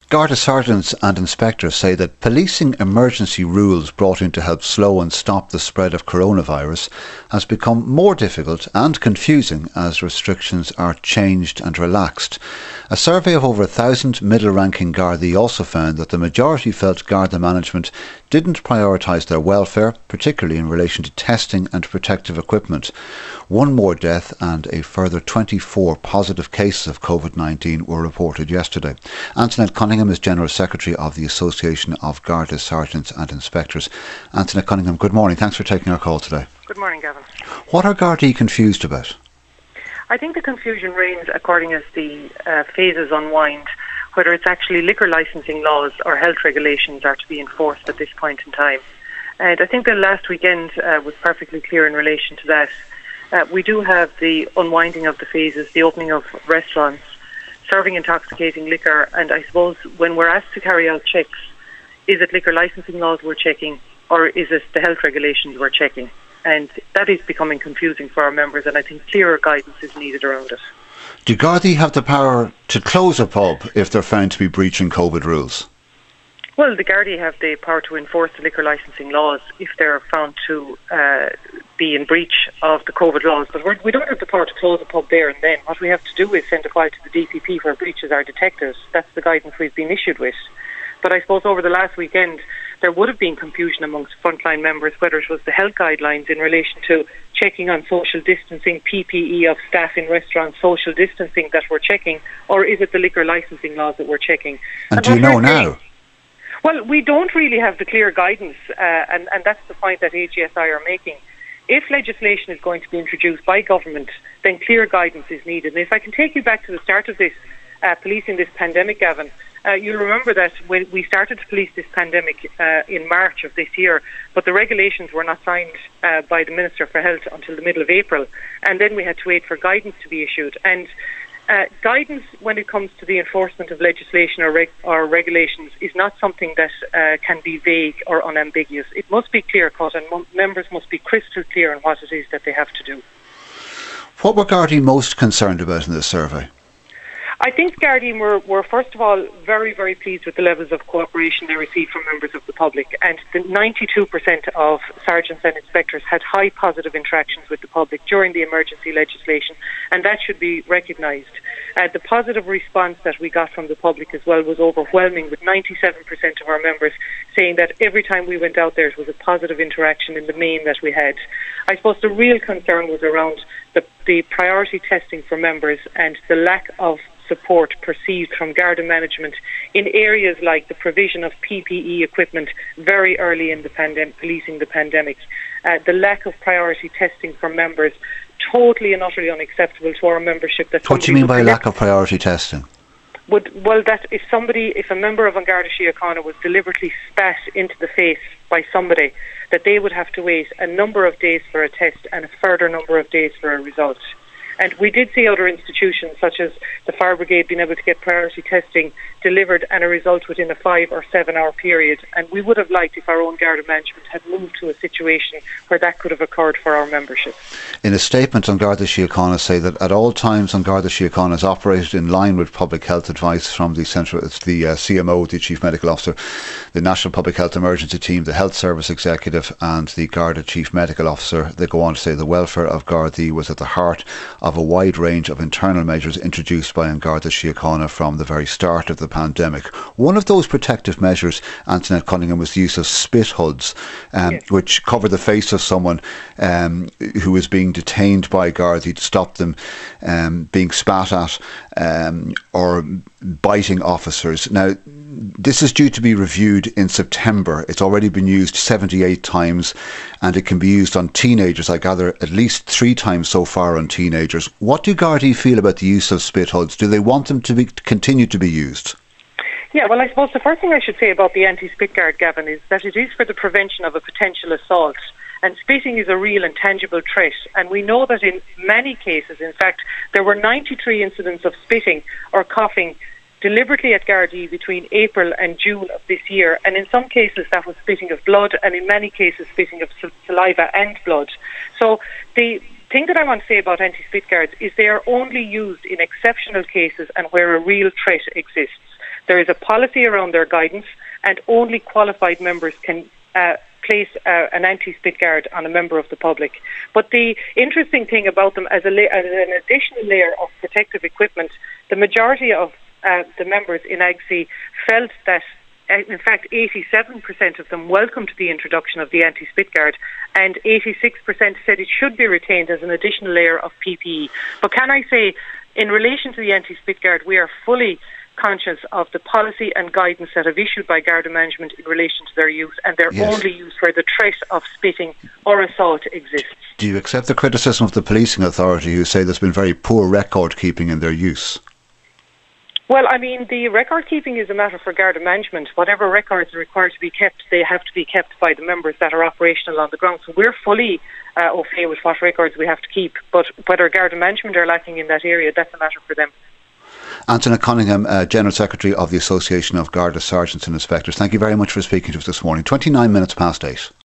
Garda sergeants and inspectors say that policing emergency rules brought in to help slow and stop the spread of coronavirus has become more difficult and confusing as restrictions are changed and relaxed. A survey of over 1,000 middle-ranking Gardaí also found that the majority felt Garda management didn't prioritise their welfare, particularly in relation to testing and protective equipment. One more death and a further 24 positive cases of COVID-19 were reported yesterday. Antoinette Cunningham is General Secretary of the Association of Garda Sergeants and Inspectors. Antoinette Cunningham, good morning. Thanks for taking our call today. Good morning, Gavin. What are Gardaí confused about? I think the confusion reigns according as the phases unwind, whether it's actually liquor licensing laws or health regulations are to be enforced at this point in time. And I think the last weekend was perfectly clear in relation to that. We do have the unwinding of the phases, the opening of restaurants, serving intoxicating liquor, and I suppose when we're asked to carry out checks, is it liquor licensing laws we're checking or is it the health regulations we're checking? And that is becoming confusing for our members, and I think clearer guidance is needed around it. Do Gardaí have the power to close a pub if they're found to be breaching COVID rules? Well, the Gardaí have the power to enforce the liquor licensing laws if they're found to be in breach of the COVID laws. But we don't have the power to close a pub there and then. What we have to do is send a file to the DPP where breaches are detected. That's the guidance we've been issued with. But I suppose over the last weekend, there would have been confusion amongst frontline members, whether it was the health guidelines in relation to checking on social distancing, PPE of staff in restaurants, social distancing that we're checking, or is it the liquor licensing laws that we're checking? And do you know now? Well, we don't really have the clear guidance, and that's the point that AGSI are making. If legislation is going to be introduced by government, then clear guidance is needed. And if I can take you back to the start of this, policing this pandemic, Gavin, you'll remember that when we started to police this pandemic in March of this year, but the regulations were not signed by the Minister for Health until the middle of April, and then we had to wait for guidance to be issued. And guidance when it comes to the enforcement of legislation or regulations is not something that can be vague or unambiguous. It must be clear-cut, and members must be crystal clear on what it is that they have to do. What were Gardaí most concerned about in this survey? I think Gardaí were first of all very, very pleased with the levels of cooperation they received from members of the public, and the 92% of sergeants and inspectors had high positive interactions with the public during the emergency legislation, and that should be recognised. The positive response that we got from the public as well was overwhelming, with 97% of our members saying that every time we went out there it was a positive interaction in the main that we had. I suppose the real concern was around the priority testing for members and the lack of support perceived from Garda management in areas like the provision of PPE equipment very early in the policing the pandemic. The lack of priority testing for members, totally and utterly unacceptable to our membership. What do you mean by lack of priority testing? That if a member of An Garda Síochána was deliberately spat into the face by somebody, that they would have to wait a number of days for a test and a further number of days for a result. And we did see other institutions, such as the Fire Brigade, being able to get priority testing delivered and a result within a 5 or 7 hour period. And we would have liked if our own Garda management had moved to a situation where that could have occurred for our membership. In a statement, An Garda Síochána say that at all times An Garda Síochána has operated in line with public health advice from the CMO, the Chief Medical Officer, the National Public Health Emergency Team, the Health Service Executive and the Garda Chief Medical Officer. They go on to say the welfare of Gardaí was at the heart of a wide range of internal measures introduced by An Garda Síochána from the very start of the pandemic. One of those protective measures, Antoinette Cunningham, was the use of spit hoods, yes, which cover the face of someone who is being detained by Gardaí to stop them being spat at or biting officers. Now, this is due to be reviewed in September. It's already been used 78 times and it can be used on teenagers. I gather at least 3 times so far on teenagers. What do Gardaí feel about the use of spit hoods? Do they want them to continue to be used? Yeah, well, I suppose the first thing I should say about the anti-spit guard, Gavin, is that it is for the prevention of a potential assault. And spitting is a real and tangible threat. And we know that in many cases, in fact, there were 93 incidents of spitting or coughing deliberately at Gardaí between April and June of this year. And in some cases that was spitting of blood, and in many cases spitting of saliva and blood. So the thing that I want to say about anti-spit guards is they are only used in exceptional cases and where a real threat exists. There is a policy around their guidance, and only qualified members can place an anti-spit guard on a member of the public. But the interesting thing about them, as an additional layer of protective equipment, the majority of the members in AGSI felt that, in fact, 87% of them welcomed the introduction of the anti-spit guard, and 86% said it should be retained as an additional layer of PPE. But can I say, in relation to the anti-spit guard, we are fully conscious of the policy and guidance that have issued by Garda management in relation to their use, and their only use where the threat of spitting or assault exists. Do you accept the criticism of the policing authority, who say there's been very poor record keeping in their use? Well, I mean, the record keeping is a matter for Garda management. Whatever records are required to be kept, they have to be kept by the members that are operational on the ground. So we're fully okay with what records we have to keep. But whether Garda management are lacking in that area, that's a matter for them. Anthony Cunningham, General Secretary of the Association of Garda Sergeants and Inspectors, thank you very much for speaking to us this morning. 29 minutes past 8.